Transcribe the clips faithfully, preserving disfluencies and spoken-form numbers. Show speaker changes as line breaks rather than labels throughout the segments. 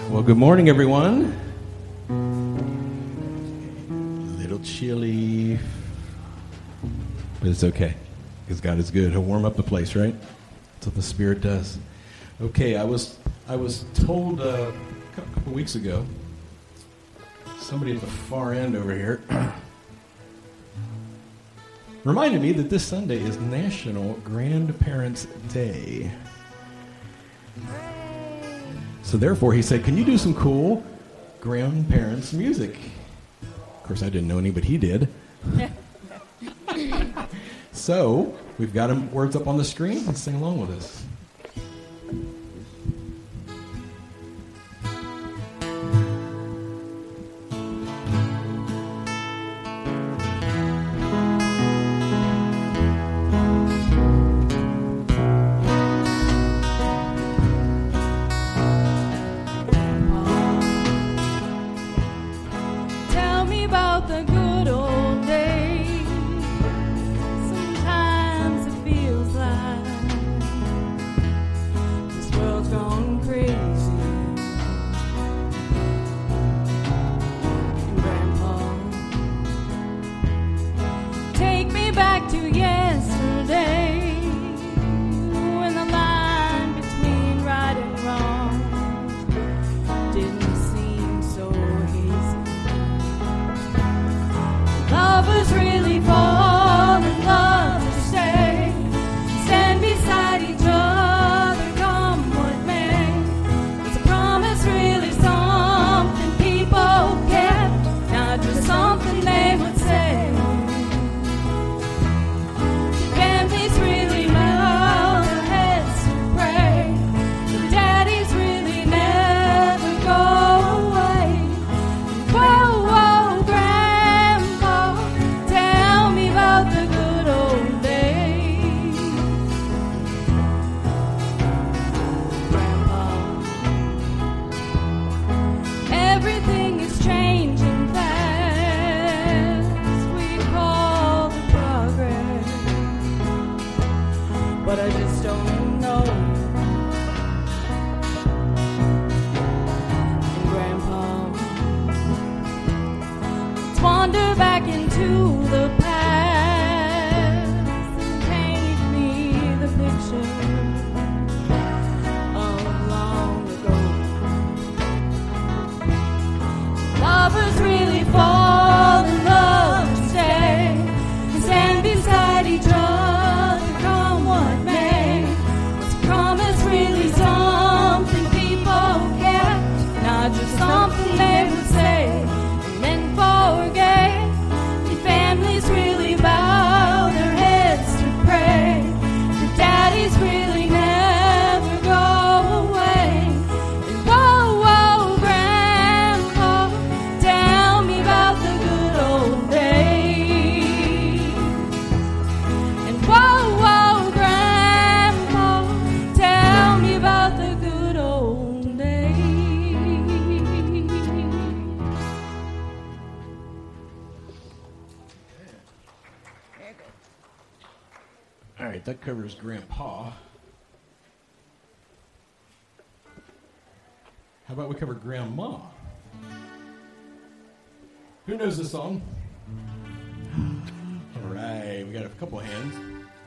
Well, good morning, everyone. A little chilly, but it's okay, because God is good. He'll warm up the place, right? That's what the Spirit does. Okay, I was I was told uh, a couple weeks ago, somebody at the far end over here reminded me that this Sunday is National Grandparents' Day. So therefore, he said, can you do some cool grandparents' music? Of course, I didn't know any, but he did. So we've got him words up on the screen. Let's sing along with us. That covers Grandpa. How about we cover Grandma? Who knows this song? All right, we got a couple hands.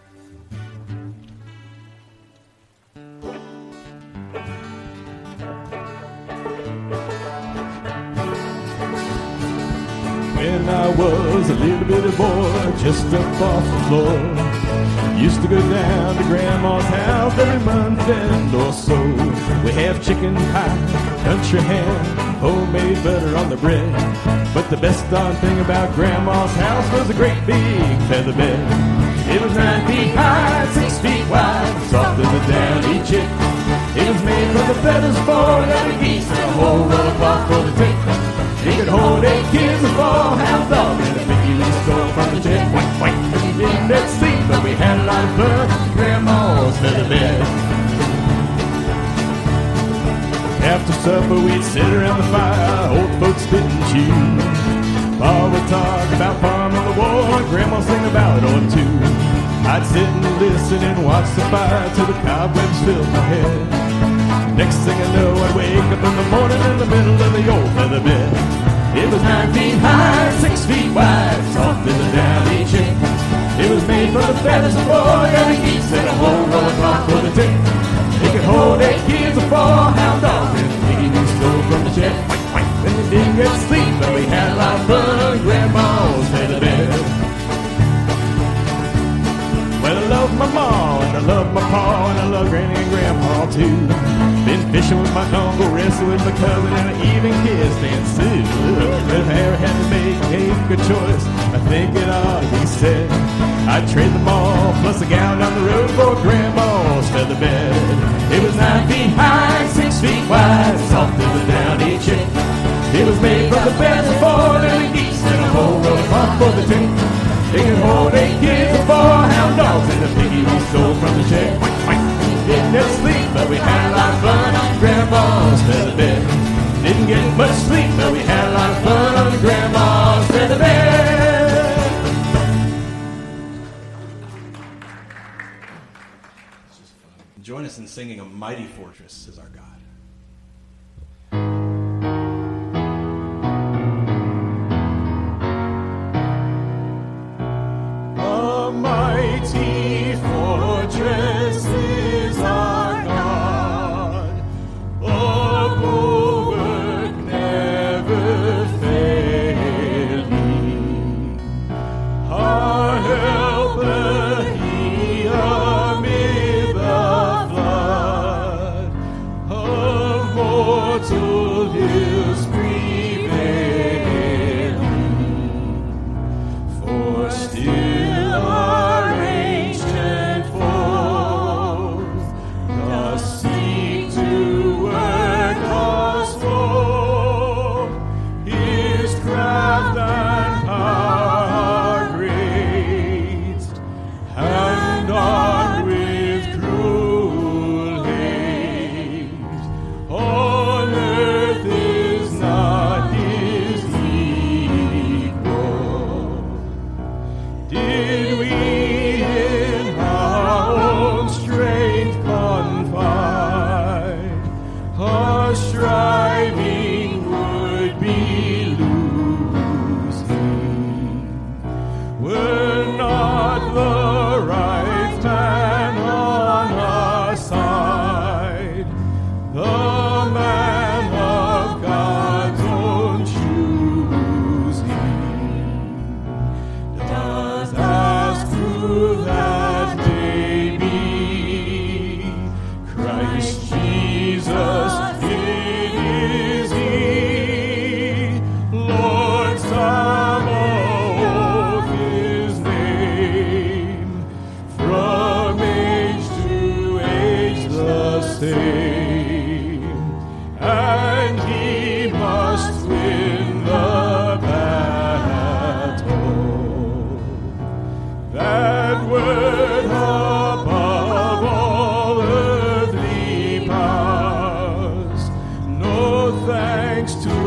When I was a little bitty boy, just up off the floor, used to go down to Grandma's house every month and or so. We have chicken pie, country ham, homemade butter on the bread. But the best darn thing about Grandma's house was a great big feather bed. It was nine feet high, six feet wide, soft as a downy chick. It was made from the feathers for every geese and a whole roll of cloth for the tick. It could hold eight kids, a four house dog, and a Mickey we stole from the jet. White, white, we didn't get sleep, but we had a lot of fun in Grandma's feather bed. After supper, we'd sit around the fire, old folks didn't chew. Pa would talk about farming the war, and Grandma sing about it too. I'd sit and listen and watch the fire till the cobwebs filled my head. Next thing I know, I'd wake up in the morning in the middle of the old feather bed. It was nine feet high, six feet wide, soft as a downy chick. It was made from the feathers of boy and the geese and a whole roller clock for the tick. It could hold eight kids or four hound dogs and piggy who stole from the shed. Then we didn't get sleep, but we had a lot of fun. Grandma's feather bed. Well, I love my ma and I love my pa and I love Granny and Grandpa too. Been fishing with my uncle, wrestled with my cousin, and I even kissed Aunt Sue. If I ever had to make a good choice, I think it ought to be said I'd trade them all, plus a gal down the road for Grandma's feather bed. It was nine feet high, six feet wide, soft as a downy chick. It was made from the feathers of four little geese and a whole row of cloth for the tick. It could hold eight kids and four hound dogs and a piggy we stole from the shed. Didn't get sleep, but we had a lot of fun on Grandma's feather bed. Didn't get much sleep, but we had a lot of fun on Grandma's feather bed.
Join us in singing A Mighty Fortress is our God.
A mighty fortress is our God, a bulwark never failing, our helper he amid the flood of mortal hills prevailing. For still our ancient foes doth seek to work us woe. His craft and power are great, and armed with cruel hate. On earth is not his equal. Did we in our own strength confide, our striving would be losing. Were not the right man on our side, the man of God's own choosing. Does ask who that may be, Christ Jesus, it is he, Lord Sabaoth his name, from age to age the same, and he must win the battle. That word above all earthly powers, no thanks to